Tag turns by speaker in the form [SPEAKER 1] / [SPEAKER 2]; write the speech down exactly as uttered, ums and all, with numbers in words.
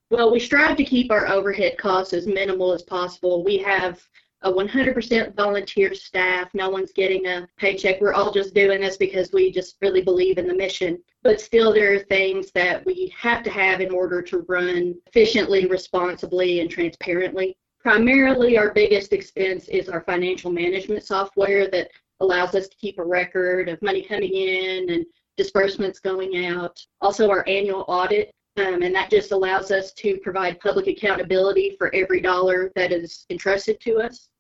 [SPEAKER 1] Well, we strive to keep our overhead costs as minimal as possible. We have a one hundred percent volunteer staff. No one's getting a paycheck. We're all just doing this because we just really believe in the mission. But still, there are things that we have to have in order to run efficiently, responsibly, and transparently. Primarily, our biggest expense is our financial management software that allows us to keep a record of money coming in and disbursements going out. Also, our annual audit. Um, and that just allows us to provide public accountability for every dollar that is entrusted to us.